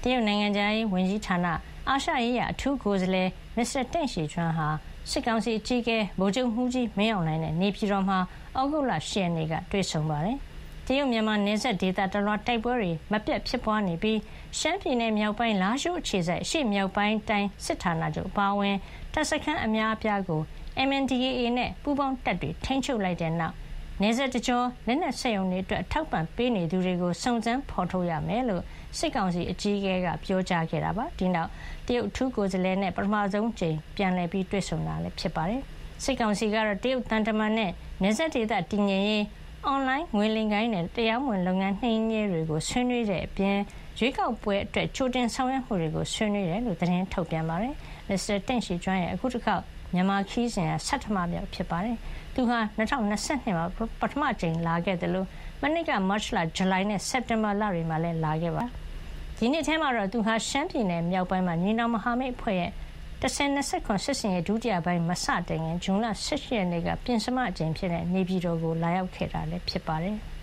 တရုတ်နိုင်ငံခြားရေးဝန်ကြီးဌာနအာရှရေးရာအထူးကိုယ်စားလှယ်မစ္စတာတင့်ရှီကျွမ်းဟာစစ်ကောင်စီအကြီးအကဲဗိုလ်ချုပ်မှူးကြီးမင်းအောင်လှိုင်နဲ့နေပြည်တော်မှာဩဂုတ်လ 10 ရက်နေ့ကတွေ့ဆုံပါတယ်။တရုတ်မြန်မာနယ်စပ်ဒေသတလွှားတိုက်ပွဲတွေမပြတ်ဖြစ်ပွားနေပြီးရှမ်းပြည်နယ်မြောက်ပိုင်းလားရှိုးအခြေစိုက်အရှေ့မြောက်ပိုင်းတိုင်းစစ်ဌာနချုပ်အပါအဝင်တပ်စခန်းအများအပြားကို MNDAA နဲ့ပူးပေါင်းတပ်တွေထိန်းချုပ်လိုက်တဲ့နောက်နယ်စပ်တကြောလက်နက်စက်ရုံတွေအတွက်အထောက်ပံ့ပေးနေသူတွေကိုစုံစမ်းဖော်ထုတ်ရမယ်လို့စစ်ကောင်စီအကြီးအကဲကပြောကြားခဲ့တာပါဒီနောက်တရုတ်ထူးကိုယ်စားလှယ်နဲ့ပထမဆုံးကြိမ်ပြန်လည်ပြီးတွေ့ဆုံတာလည်းဖြစ်ပါတယ်စစ်ကောင်စီကတော့တရုတ်တန်တမန်နဲ့နယ်စပ်ဒေသတည်ငြိမ်ရေးအွန်လိုင်းငွေလိမ်ကိုင်းနဲ့တရားမဝင်လုပ်ငန်းနှိမ်နင်းတွေကိုဆွေးနွေးတဲ့အပြင်ရွေးကောက်ပွဲအတွက်ကြိုတင်ဆောင်ရွက်မှုတွေကိုဆွေးနွေးတယ်လို့သတင်းထုတ်ပြန်ပါတယ်မစ္စတာတင့်ရှီကျွမ်းရဲ့အခုတစ်ခေါက်မြန်မာခီးစဉ်ကဆဋ္ဌမမြောက်ဖြစ်ပါတယ်သူဟာ2022မှာပထမကြိမ်လာခဲ့တယ်လို့မနှစ်ကမတ်လဇူလိုင်နဲ့စက်တင်ဘာလတွေမှာလည်းလာခဲ့ပါဒီနှစ်ထဲမှာတော့သူဟာရှမ်းပြည်နယ်မြောက်ပိုင်းမှာညီနောင်မဟာမိတ်အဖွဲ့ရဲ့1029စစ်စင်ရဲ့ဒုတိယပိုင်းမစတင်ခင်ဇွန်လ18ရက်နေ့ကပြင်စမအကြိမ်ဖြစ်တဲ့နေပြည်တော်ကိုလာရောက်ခဲ့တာလည်းဖြစ်ပါတယ်။